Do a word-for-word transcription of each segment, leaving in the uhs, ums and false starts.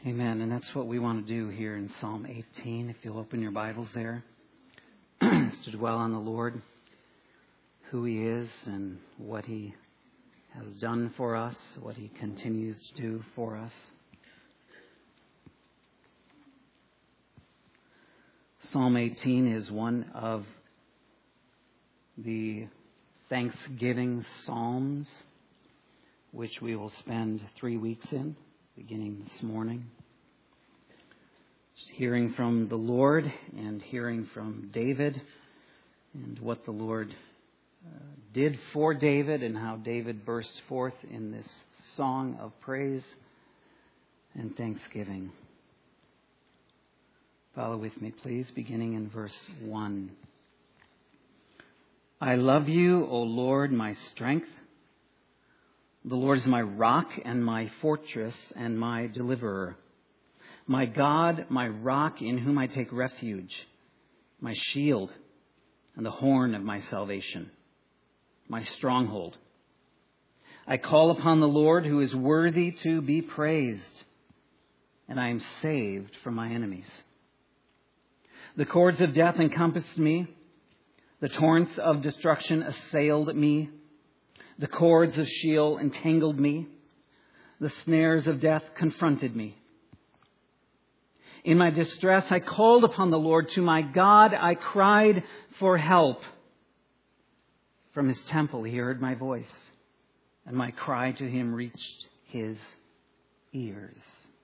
Amen. And that's what we want to do here in Psalm eighteen. If you'll open your Bibles there, is to dwell on the Lord, who He is and what He has done for us, what He continues to do for us. Psalm eighteen is one of the Thanksgiving Psalms, which we will spend three weeks in, beginning this morning. Just hearing from the Lord and hearing from David and what the Lord uh, did for David and how David burst forth in this song of praise and thanksgiving. Follow with me, please, beginning in verse one. I love you, O Lord, my strength. The Lord is my rock and my fortress and my deliverer. My God, my rock in whom I take refuge, my shield and the horn of my salvation, my stronghold. I call upon the Lord who is worthy to be praised, and I am saved from my enemies. The cords of death encompassed me. The torrents of destruction assailed me. The cords of Sheol entangled me. The snares of death confronted me. In my distress, I called upon the Lord. To my God, I cried for help. From His temple, He heard my voice, and my cry to Him reached His ears.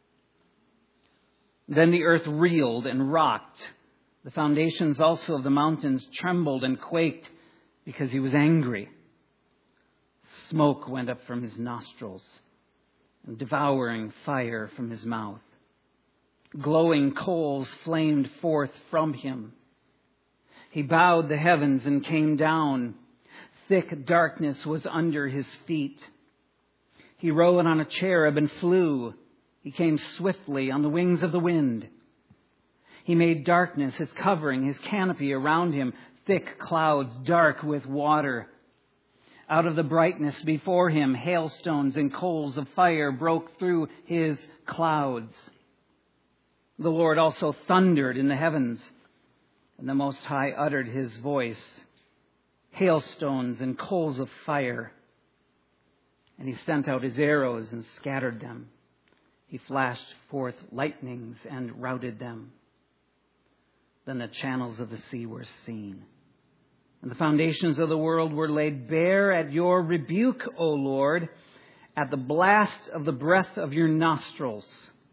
Then the earth reeled and rocked. The foundations also of the mountains trembled and quaked because He was angry. Smoke went up from His nostrils, and devouring fire from His mouth. Glowing coals flamed forth from Him. He bowed the heavens and came down. Thick darkness was under His feet. He rode on a cherub and flew. He came swiftly on the wings of the wind. He made darkness His covering, His canopy around Him, thick clouds dark with water. Out of the brightness before Him, hailstones and coals of fire broke through His clouds. The Lord also thundered in the heavens, and the Most High uttered His voice, hailstones and coals of fire. And He sent out His arrows and scattered them. He flashed forth lightnings and routed them. Then the channels of the sea were seen, and the foundations of the world were laid bare at your rebuke, O Lord, at the blast of the breath of your nostrils.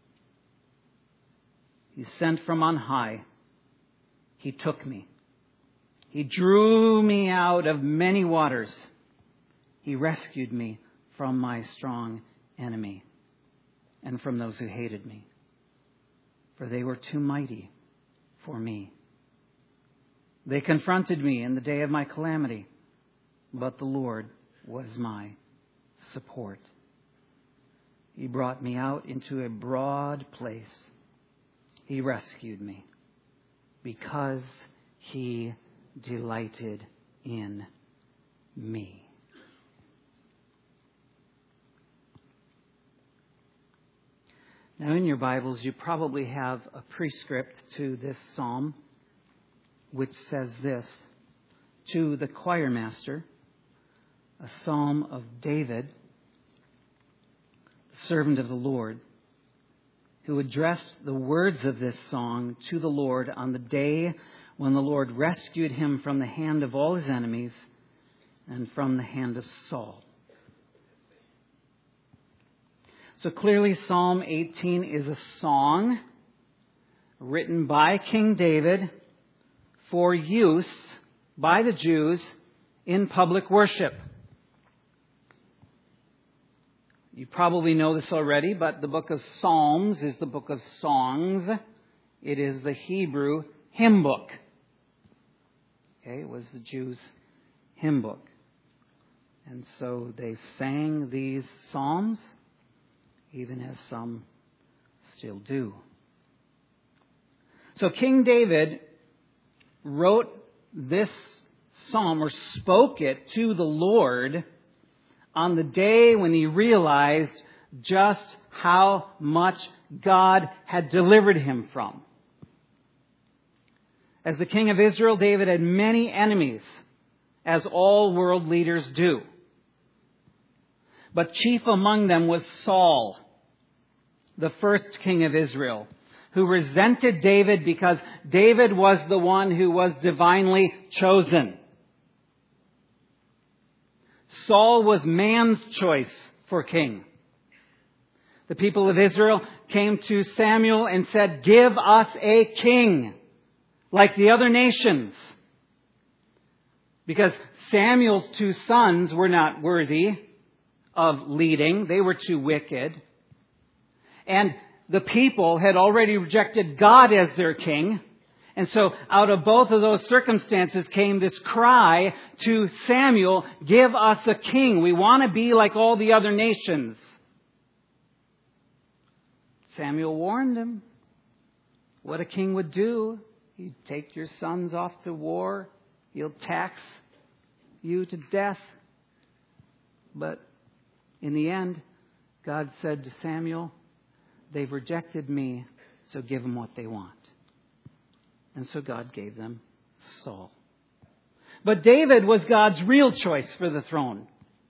He sent from on high. He took me. He drew me out of many waters. He rescued me from my strong enemy and from those who hated me, for they were too mighty for me. They confronted me in the day of my calamity, but the Lord was my support. He brought me out into a broad place. He rescued me because He delighted in me. Now, in your Bibles, you probably have a prescript to this psalm, which says this: to the choir master, a psalm of David, the servant of the Lord, who addressed the words of this song to the Lord on the day when the Lord rescued him from the hand of all his enemies and from the hand of Saul. So clearly, Psalm eighteen is a song written by King David for use by the Jews in public worship. You probably know this already, but the book of Psalms is the book of songs. It is the Hebrew hymn book. Okay, it was the Jews' hymn book. And so they sang these psalms, even as some still do. So King David wrote this psalm, or spoke it to the Lord, on the day when he realized just how much God had delivered him from. As the king of Israel, David had many enemies, as all world leaders do. But chief among them was Saul, the first king of Israel, who resented David because David was the one who was divinely chosen. Saul was man's choice for king. The people of Israel came to Samuel and said, "Give us a king like the other nations." Because Samuel's two sons were not worthy of leading. They were too wicked. And the people had already rejected God as their king. And so out of both of those circumstances came this cry to Samuel, "Give us a king. We want to be like all the other nations." Samuel warned him what a king would do. He'd take your sons off to war. He'll tax you to death. But in the end, God said to Samuel, "They've rejected me, so give them what they want." And so God gave them Saul. But David was God's real choice for the throne.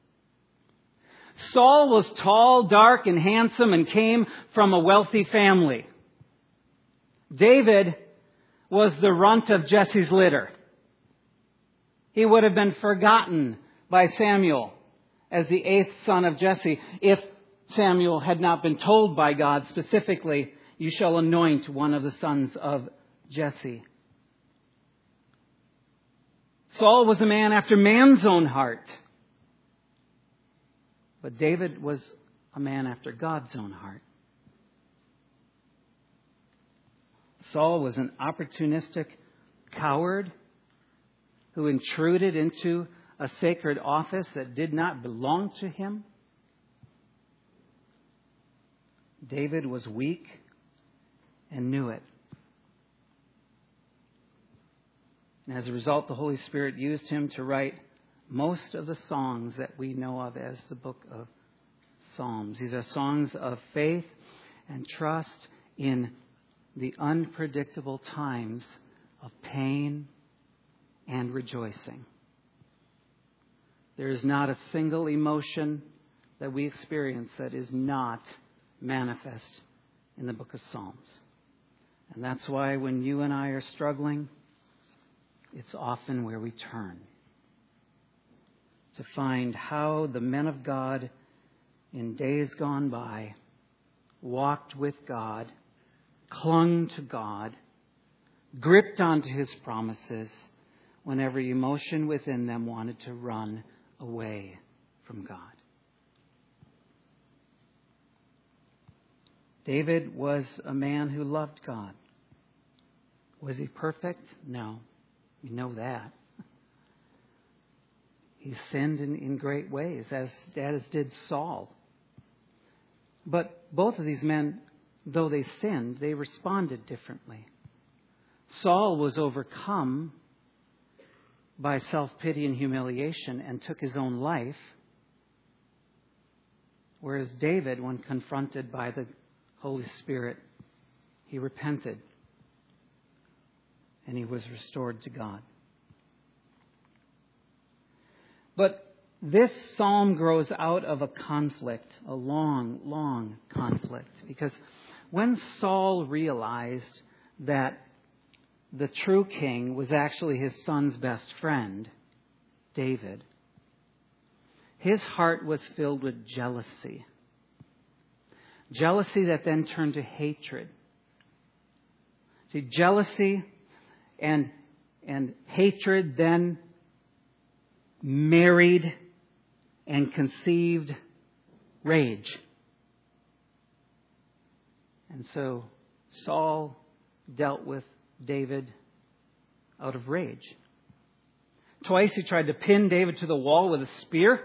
Saul was tall, dark, and handsome and came from a wealthy family. David was the runt of Jesse's litter. He would have been forgotten by Samuel as the eighth son of Jesse if Samuel had not been told by God specifically, "You shall anoint one of the sons of Jesse." Saul was a man after man's own heart. But David was a man after God's own heart. Saul was an opportunistic coward who intruded into a sacred office that did not belong to him. David was weak and knew it. And as a result, the Holy Spirit used him to write most of the songs that we know of as the book of Psalms. These are songs of faith and trust in the unpredictable times of pain and rejoicing. There is not a single emotion that we experience that is not manifest in the book of Psalms. And that's why when you and I are struggling, it's often where we turn to find how the men of God in days gone by walked with God, clung to God, gripped onto His promises when every emotion within them wanted to run away from God. David was a man who loved God. Was he perfect? No. We know that. He sinned in, in great ways, as, as did Saul. But both of these men, though they sinned, they responded differently. Saul was overcome by self-pity and humiliation and took his own life. Whereas David, when confronted by the Holy Spirit, he repented and he was restored to God. But this psalm grows out of a conflict, a long, long conflict. Because when Saul realized that the true king was actually his son's best friend, David, his heart was filled with jealousy. Jealousy that then turned to hatred. See, jealousy and, and hatred then married and conceived rage. And so Saul dealt with David out of rage. Twice he tried to pin David to the wall with a spear.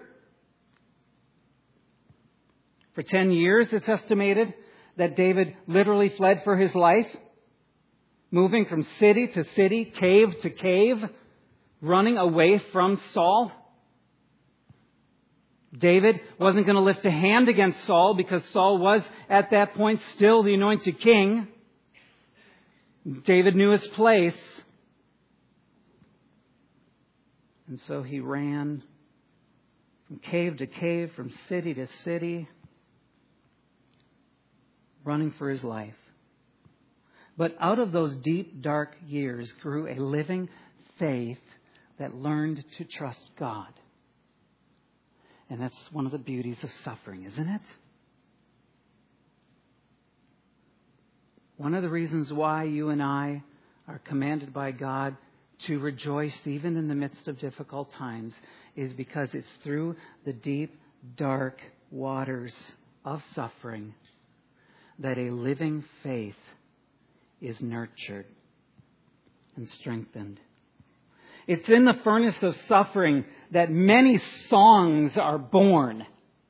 For ten years, it's estimated that David literally fled for his life, moving from city to city, cave to cave, running away from Saul. David wasn't going to lift a hand against Saul because Saul was at that point still the anointed king. David knew his place. And so he ran from cave to cave, from city to city, running for his life. But out of those deep, dark years grew a living faith that learned to trust God. And that's one of the beauties of suffering, isn't it? One of the reasons why you and I are commanded by God to rejoice even in the midst of difficult times is because it's through the deep, dark waters of suffering that a living faith is nurtured and strengthened. It's in the furnace of suffering that many songs are born.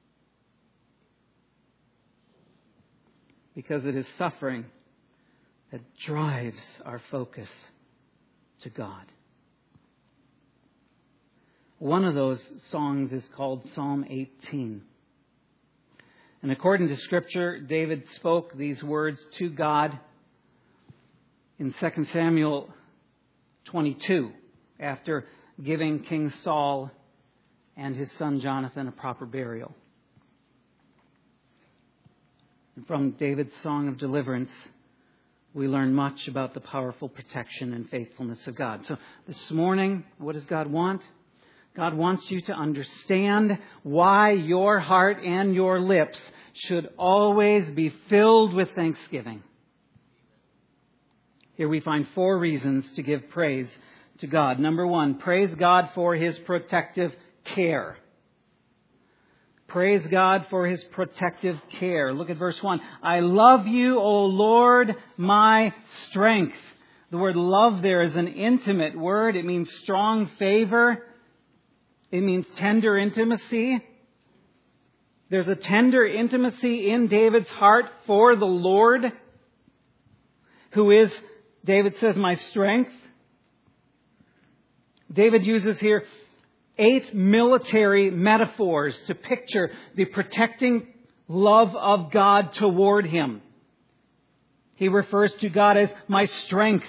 Because it is suffering that drives our focus to God. One of those songs is called Psalm eighteen. And according to Scripture, David spoke these words to God in Second Samuel twenty-two, after giving King Saul and his son Jonathan a proper burial. And from David's song of deliverance, we learn much about the powerful protection and faithfulness of God. So this morning, what does God want? God wants you to understand why your heart and your lips should always be filled with thanksgiving. Here we find four reasons to give praise to God. Number one, praise God for His protective care. Praise God for His protective care. Look at verse one. I love you, O Lord, my strength. The word love there is an intimate word. It means strong favor. It means tender intimacy. There's a tender intimacy in David's heart for the Lord, who is, David says, my strength. David uses here eight military metaphors to picture the protecting love of God toward him. He refers to God as my strength.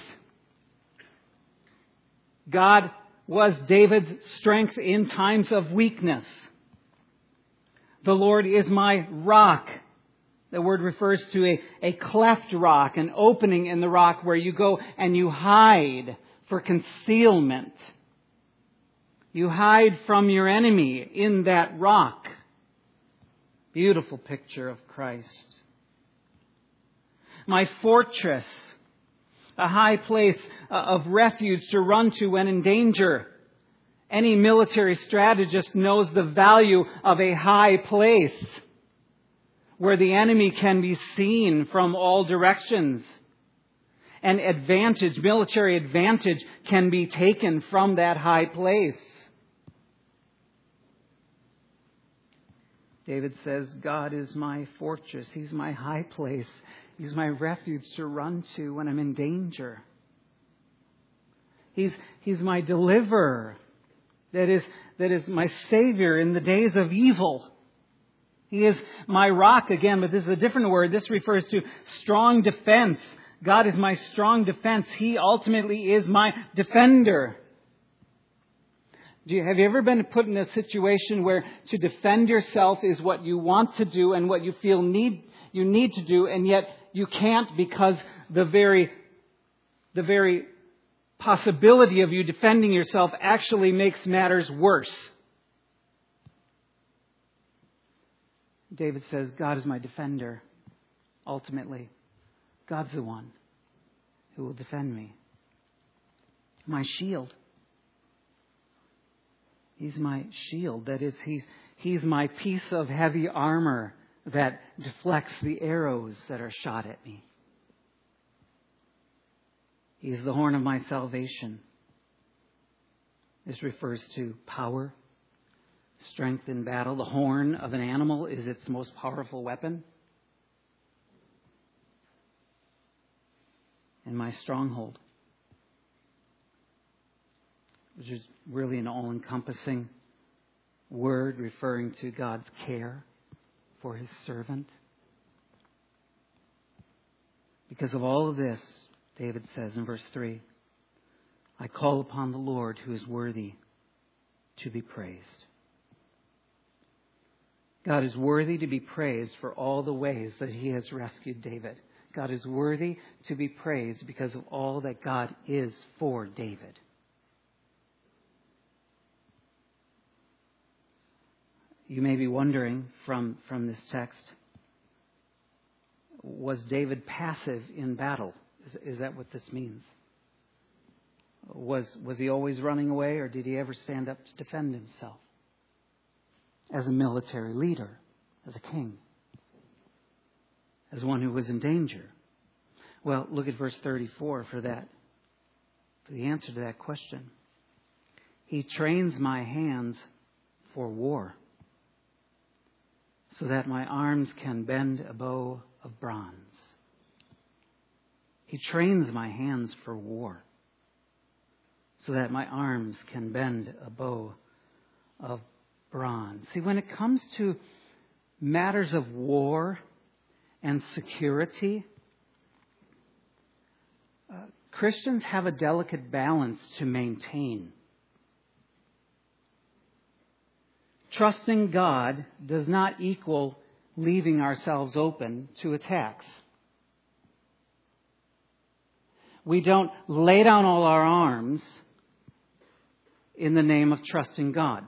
God was David's strength in times of weakness. The Lord is my rock. The word refers to a, a cleft rock, an opening in the rock where you go and you hide for concealment. You hide from your enemy in that rock. Beautiful picture of Christ. My fortress, a high place of refuge to run to when in danger. Any military strategist knows the value of a high place where the enemy can be seen from all directions. And advantage, military advantage, can be taken from that high place. David says, God is my fortress. He's my high place. He's my refuge to run to when I'm in danger. He's, he's my deliverer. That is, that is my Savior in the days of evil. He is my rock again, but this is a different word. This refers to strong defense. God is my strong defense. He ultimately is my defender. Do you, have you ever been put in a situation where to defend yourself is what you want to do and what you feel need you need to do, and yet you can't because the very the very possibility of you defending yourself actually makes matters worse? David says, God is my defender. Ultimately, God's the one who will defend me. My shield. He's my shield. That is, he's, he's my piece of heavy armor that deflects the arrows that are shot at me. He's the horn of my salvation. This refers to power, strength in battle. The horn of an animal is its most powerful weapon. And my stronghold, which is really an all-encompassing word referring to God's care for His servant. Because of all of this, David says in verse three, I call upon the Lord who is worthy to be praised. God is worthy to be praised for all the ways that He has rescued David. God is worthy to be praised because of all that God is for David. You may be wondering from, from this text, was David passive in battle? Is, is that what this means? Was, was he always running away, or did he ever stand up to defend himself? As a military leader, as a king, as one who was in danger? Well, look at verse thirty-four for that, for the answer to that question. He trains my hands for war, so that my arms can bend a bow of bronze. He trains my hands for war, so that my arms can bend a bow of bronze. See, when it comes to matters of war and security, uh, Christians have a delicate balance to maintain. Trusting God does not equal leaving ourselves open to attacks. We don't lay down all our arms in the name of trusting God.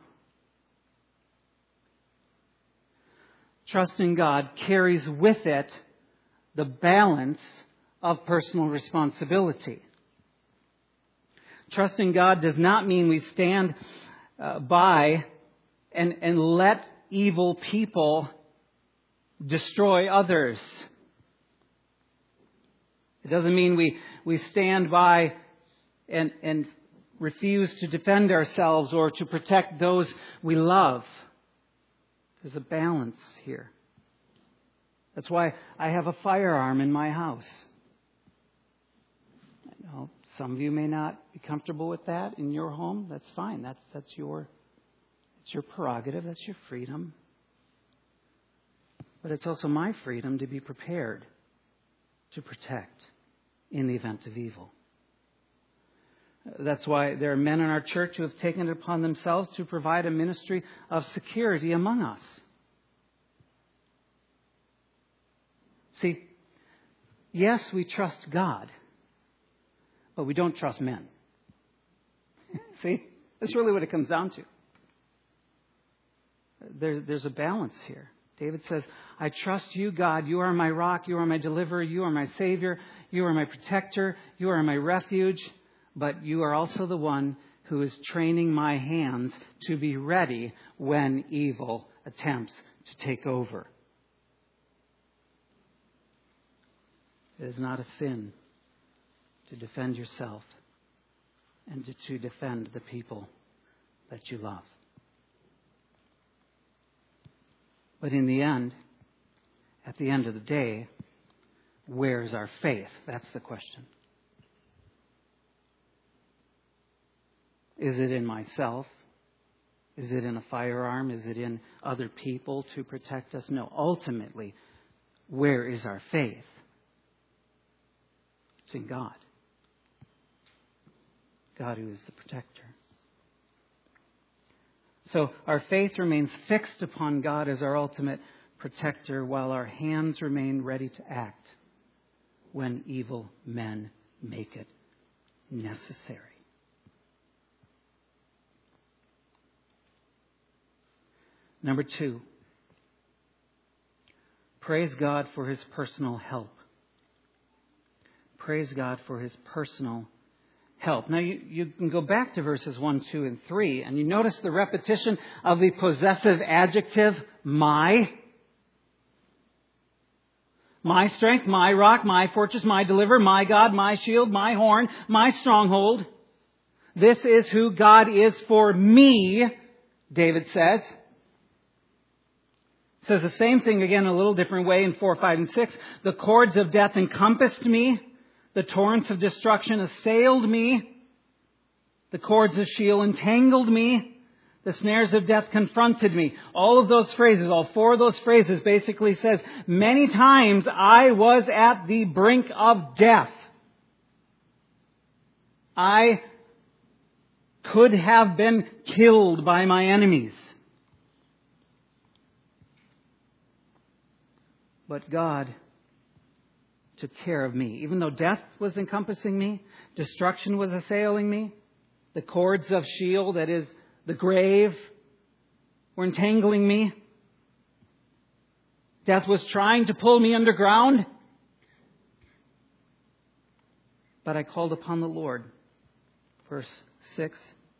Trusting God carries with it the balance of personal responsibility. Trusting God does not mean we stand uh, by and, and let evil people destroy others. It doesn't mean we, we stand by and, and refuse to defend ourselves or to protect those we love. There's a balance here. That's why I have a firearm in my house. I know some of you may not be comfortable with that in your home. That's fine. That's that's your it's your prerogative. That's your freedom. But it's also my freedom to be prepared to protect in the event of evil. That's why there are men in our church who have taken it upon themselves to provide a ministry of security among us. See, yes, we trust God, but we don't trust men. See, that's really what it comes down to. There, there's a balance here. David says, I trust you, God. You are my rock. You are my deliverer. You are my savior. You are my protector. You are my refuge. But you are also the one who is training my hands to be ready when evil attempts to take over. It is not a sin to defend yourself and to, to defend the people that you love. But in the end, at the end of the day, where's our faith? That's the question. Is it in myself? Is it in a firearm? Is it in other people to protect us? No. Ultimately, where is our faith? It's in God. God who is the protector. So our faith remains fixed upon God as our ultimate protector, while our hands remain ready to act when evil men make it necessary. Number two, praise God for His personal help. Praise God for His personal help. Now, you, you can go back to verses one, two, and three, and you notice the repetition of the possessive adjective, my. My strength, my rock, my fortress, my deliverer, my God, my shield, my horn, my stronghold. This is who God is for me, David says. Says the same thing again in a little different way in four, five, and six. The cords of death encompassed me. The torrents of destruction assailed me. The cords of Sheol entangled me. The snares of death confronted me. All of those phrases, all four of those phrases basically says, many times I was at the brink of death. I could have been killed by my enemies. But God took care of me. Even though death was encompassing me, destruction was assailing me, the cords of Sheol, that is, the grave, were entangling me. Death was trying to pull me underground. But I called upon the Lord. Verse six.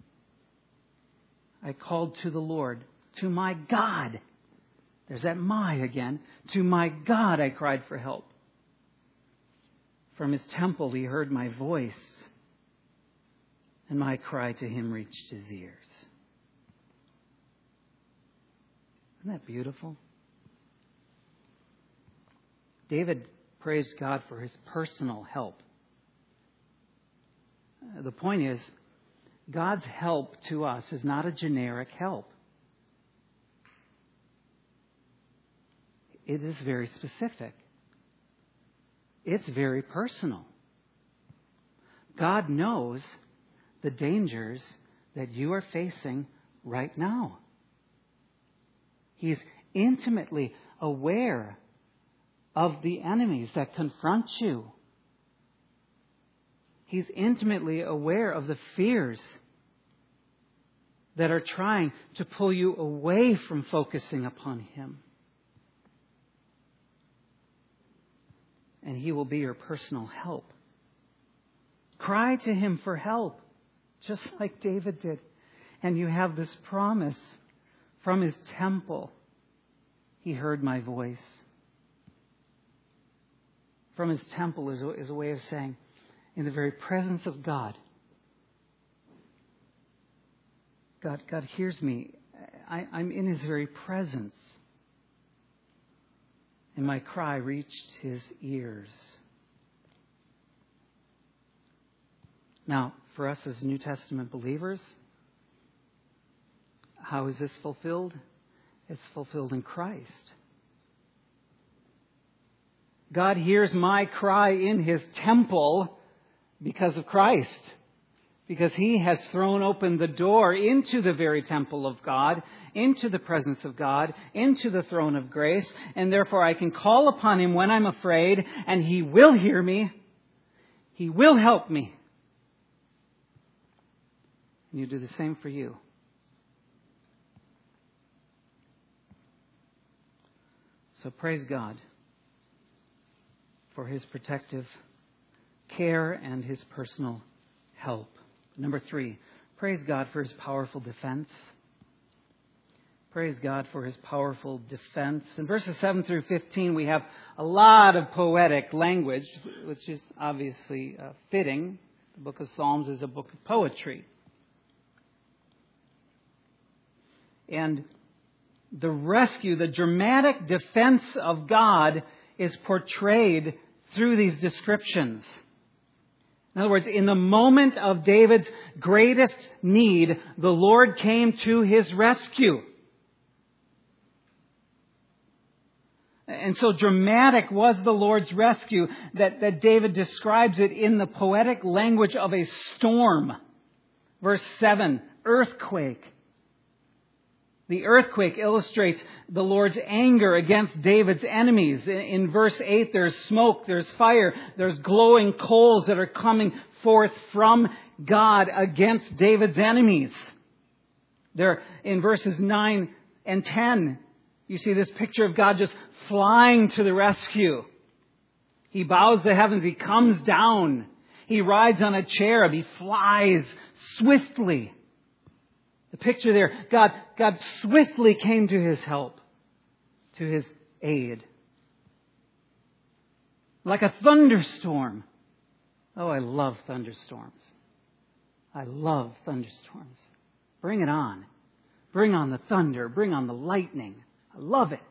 I called to the Lord, to my God. There's that my again. To my God I cried for help. From His temple He heard my voice, and my cry to Him reached His ears. Isn't that beautiful? David praised God for His personal help. The point is, God's help to us is not a generic help. It is very specific. It's very personal. God knows the dangers that you are facing right now. He's intimately aware of the enemies that confront you. He's intimately aware of the fears that are trying to pull you away from focusing upon Him. And He will be your personal help. Cry to Him for help, just like David did. And you have this promise from His temple. He heard my voice. From His temple is a, is a way of saying, in the very presence of God, God, God hears me. I, I'm in His very presence. And my cry reached His ears. Now, for us as New Testament believers, how is this fulfilled? It's fulfilled in Christ. God hears my cry in His temple because of Christ. Because He has thrown open the door into the very temple of God, into the presence of God, into the throne of grace. And therefore I can call upon Him when I'm afraid, and He will hear me. He will help me. And you do the same for you. So praise God for His protective care and His personal help. Number three, praise God for His powerful defense. Praise God for His powerful defense. In verses seven through fifteen, we have a lot of poetic language, which is obviously uh, fitting. The book of Psalms is a book of poetry. And the rescue, the dramatic defense of God is portrayed through these descriptions. In other words, in the moment of David's greatest need, the Lord came to his rescue. And so dramatic was the Lord's rescue that, that David describes it in the poetic language of a storm. Verse seven, earthquake. The earthquake illustrates the Lord's anger against David's enemies. In, in verse eight, there's smoke, there's fire, there's glowing coals that are coming forth from God against David's enemies. There, in verses nine and ten, you see this picture of God just flying to the rescue. He bows the heavens, He comes down. He rides on a cherub, He flies swiftly. The picture there, God, God swiftly came to his help, to his aid. Like a thunderstorm. Oh, I love thunderstorms. I love thunderstorms. Bring it on. Bring on the thunder. Bring on the lightning. I love it.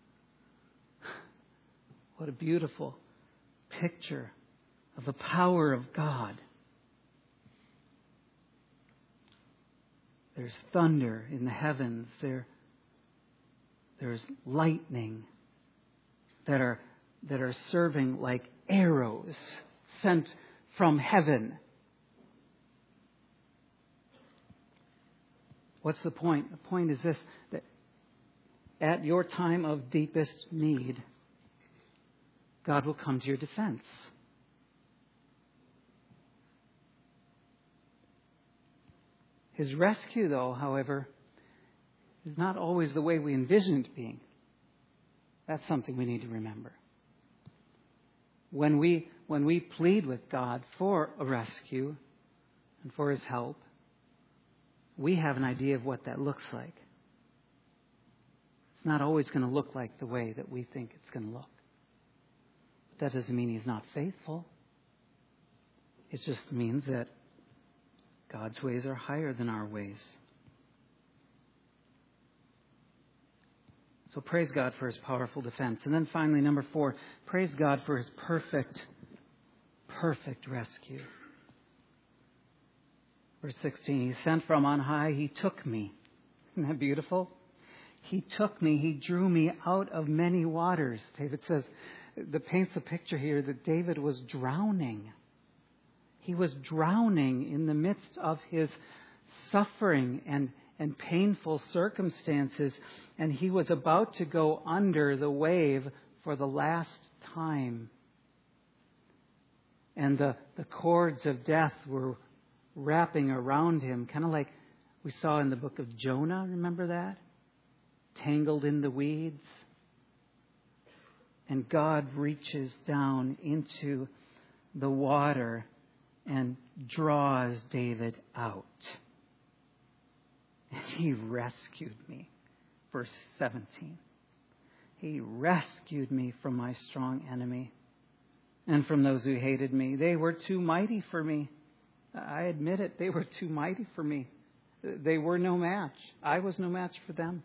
What a beautiful picture of the power of God. There's thunder in the heavens. There, there's lightning that are, that are serving like arrows sent from heaven. What's the point? The point is this, that at your time of deepest need, God will come to your defense. His rescue, though, however, is not always the way we envisioned it being. That's something we need to remember. When we, when we plead with God for a rescue and for His help, we have an idea of what that looks like. It's not always going to look like the way that we think it's going to look. But that doesn't mean He's not faithful. It just means that God's ways are higher than our ways. So praise God for His powerful defense. And then finally, number four, praise God for His perfect, perfect rescue. Verse sixteen, He sent from on high, He took me. Isn't that beautiful? He took me, He drew me out of many waters. David says, that paints a picture here that David was drowning. He was drowning in the midst of his suffering and, and painful circumstances, and he was about to go under the wave for the last time. And the, the cords of death were wrapping around him, kind of like we saw in the book of Jonah, remember that? Tangled in the weeds. And God reaches down into the water and draws David out. And He rescued me. Verse seventeen. He rescued me from my strong enemy and from those who hated me. They were too mighty for me. I admit it, they were too mighty for me. They were no match. I was no match for them.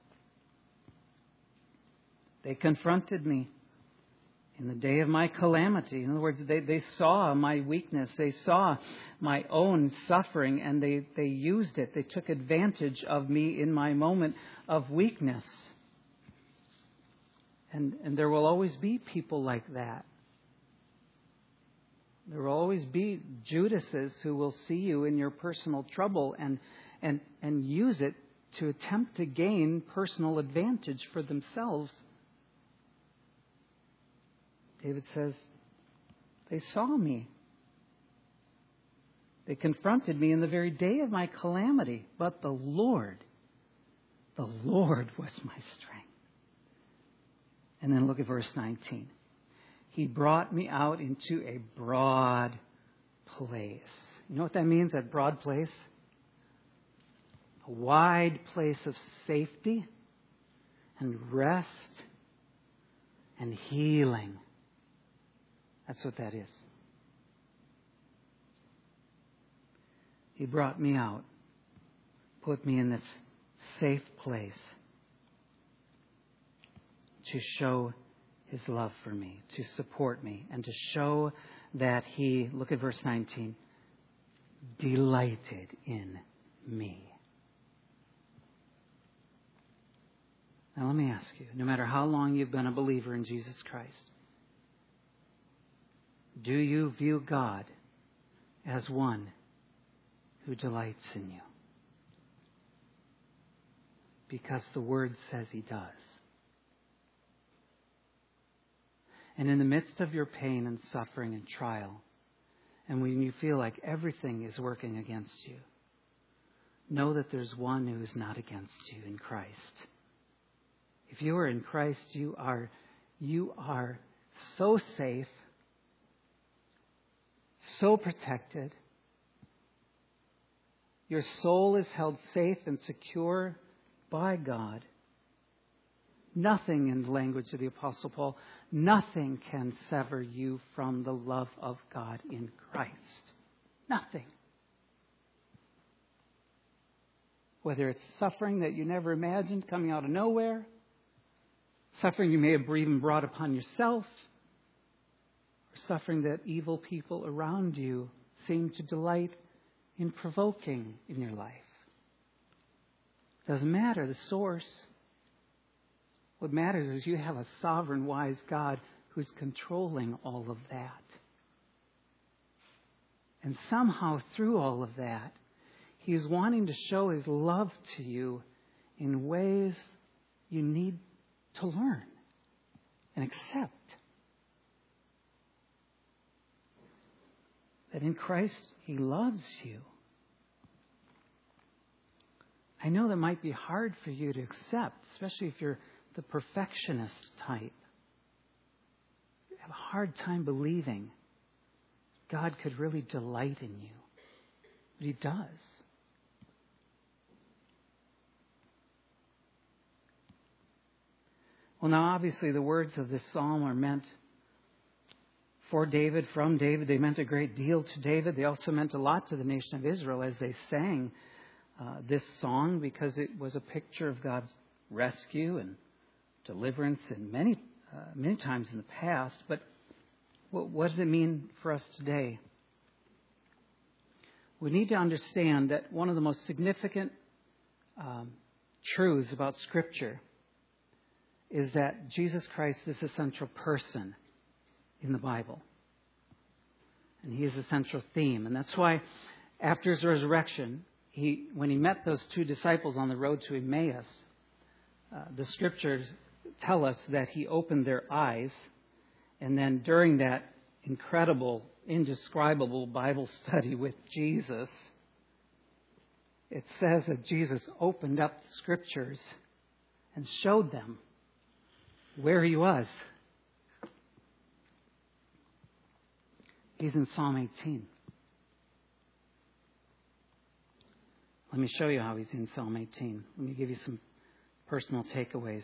They confronted me in the day of my calamity. In other words, they, they saw my weakness. They saw my own suffering, and they, they used it. They took advantage of me in my moment of weakness. And, and there will always be people like that. There will always be Judases who will see you in your personal trouble and, and, and use it to attempt to gain personal advantage for themselves. David says, they saw me. They confronted me in the very day of my calamity. But the Lord, the Lord was my strength. And then look at verse nineteen. He brought me out into a broad place. You know what that means, that broad place? A wide place of safety and rest and healing. That's what that is. He brought me out, put me in this safe place to show His love for me, to support me, and to show that He, look at verse nineteen, delighted in me. Now let me ask you, no matter how long you've been a believer in Jesus Christ, do you view God as one who delights in you? Because the Word says He does. And in the midst of your pain and suffering and trial, and when you feel like everything is working against you, know that there's one who is not against you in Christ. If you are in Christ, you are, you are so safe, so protected. Your soul is held safe and secure by God. Nothing, in the language of the Apostle Paul, nothing can sever you from the love of God in Christ. Nothing. Whether it's suffering that you never imagined coming out of nowhere, suffering you may have even brought upon yourself, suffering that evil people around you seem to delight in provoking in your life. Doesn't matter the source. What matters is you have a sovereign, wise God who's controlling all of that. And somehow through all of that, He's wanting to show His love to you in ways you need to learn and accept. That in Christ, He loves you. I know that might be hard for you to accept, especially if you're the perfectionist type. You have a hard time believing God could really delight in you. But He does. Well, now obviously the words of this psalm are meant for David, from David. They meant a great deal to David. They also meant a lot to the nation of Israel as they sang uh, this song, because it was a picture of God's rescue and deliverance in many, uh, many times in the past. But what, what does it mean for us today? We need to understand that one of the most significant um, truths about Scripture is that Jesus Christ is the central person in the Bible. And He is the central theme. And that's why after His resurrection, he, when He met those two disciples on the road to Emmaus, uh, the Scriptures tell us that He opened their eyes. And then during that incredible, indescribable Bible study with Jesus, it says that Jesus opened up the Scriptures and showed them where He was. He's in Psalm eighteen. Let me show you how He's in Psalm eighteen. Let me give you some personal takeaways.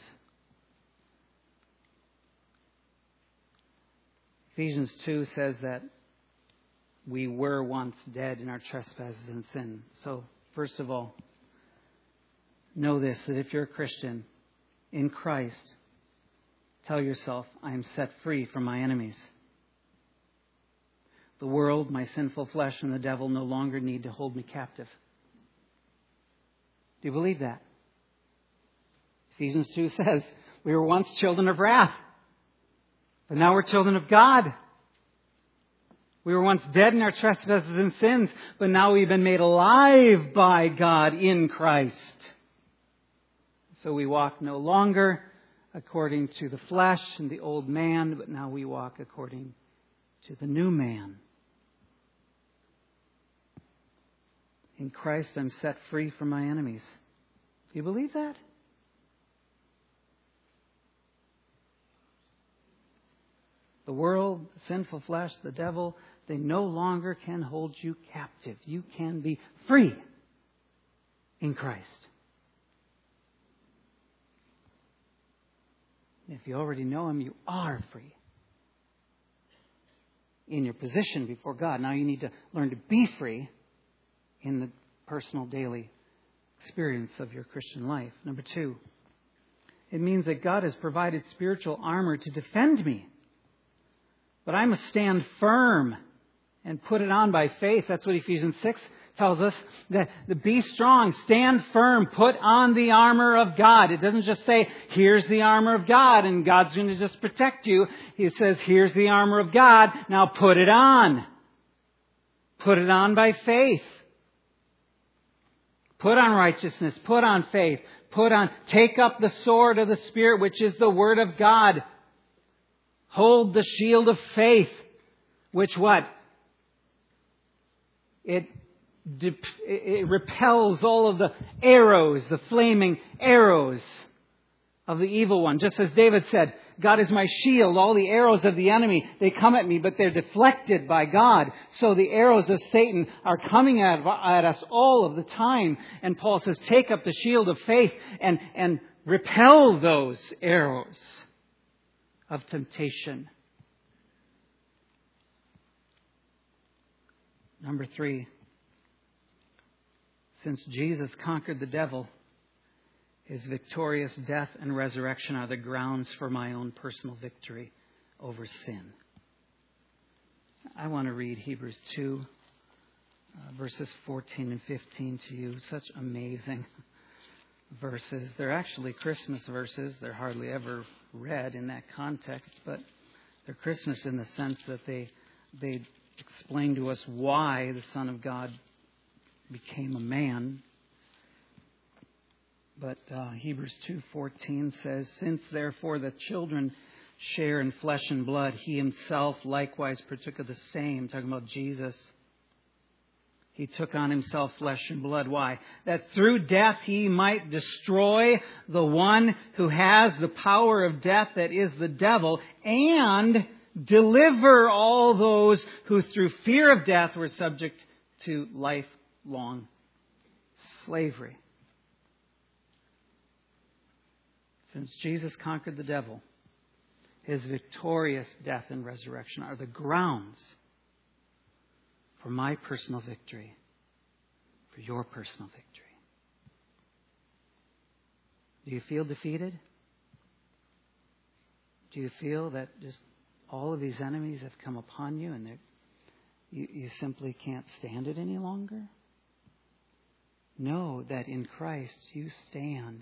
Ephesians two says that we were once dead in our trespasses and sin. So, first of all, know this, that if you're a Christian in Christ, tell yourself, I am set free from my enemies. The world, my sinful flesh, and the devil no longer need to hold me captive. Do you believe that? Ephesians two says, we were once children of wrath, but now we're children of God. We were once dead in our trespasses and sins, but now we've been made alive by God in Christ. So we walk no longer according to the flesh and the old man, but now we walk according to the new man. In Christ, I'm set free from my enemies. Do you believe that? The world, the sinful flesh, the devil, they no longer can hold you captive. You can be free in Christ. If you already know Him, you are free in your position before God. Now you need to learn to be free in the personal daily experience of your Christian life. Number two, it means that God has provided spiritual armor to defend me. But I must stand firm and put it on by faith. That's what Ephesians six tells us. That be strong, stand firm, put on the armor of God. It doesn't just say, here's the armor of God and God's going to just protect you. It says, here's the armor of God. Now put it on. Put it on by faith. Put on righteousness. Put on faith. Put on, take up the sword of the Spirit, which is the Word of God. Hold the shield of faith, which what? It, it repels all of the arrows, the flaming arrows of the evil one. Just as David said, God is my shield. All the arrows of the enemy, they come at me, but they're deflected by God. So the arrows of Satan are coming at, at us all of the time. And Paul says, take up the shield of faith and, and repel those arrows of temptation. Number three, since Jesus conquered the devil, His victorious death and resurrection are the grounds for my own personal victory over sin. I want to read Hebrews two, uh, verses fourteen and fifteen to you. Such amazing verses. They're actually Christmas verses. They're hardly ever read in that context, but they're Christmas in the sense that they they explain to us why the Son of God became a man. But uh, Hebrews two fourteen says, "Since therefore the children share in flesh and blood, he himself likewise partook of the same." Talking about Jesus. He took on himself flesh and blood. Why? That through death he might destroy the one who has the power of death, that is the devil, and deliver all those who through fear of death were subject to lifelong slavery. Since Jesus conquered the devil, his victorious death and resurrection are the grounds for my personal victory, for your personal victory. Do you feel defeated? Do you feel that just all of these enemies have come upon you and you, you simply can't stand it any longer? Know that in Christ you stand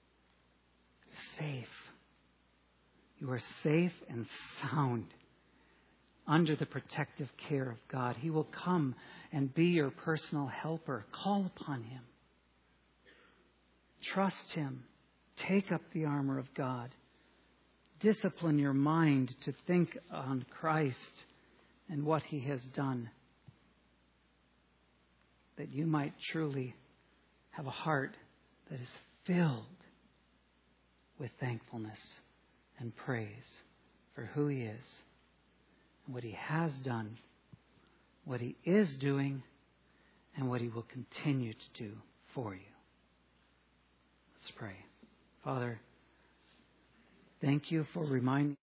safe. You are safe and sound under the protective care of God. He will come and be your personal helper. Call upon Him. Trust Him. Take up the armor of God. Discipline your mind to think on Christ and what He has done, that you might truly have a heart that is filled with thankfulness and praise for who He is and what He has done, what He is doing, and what He will continue to do for you. Let's pray. Father, thank You for reminding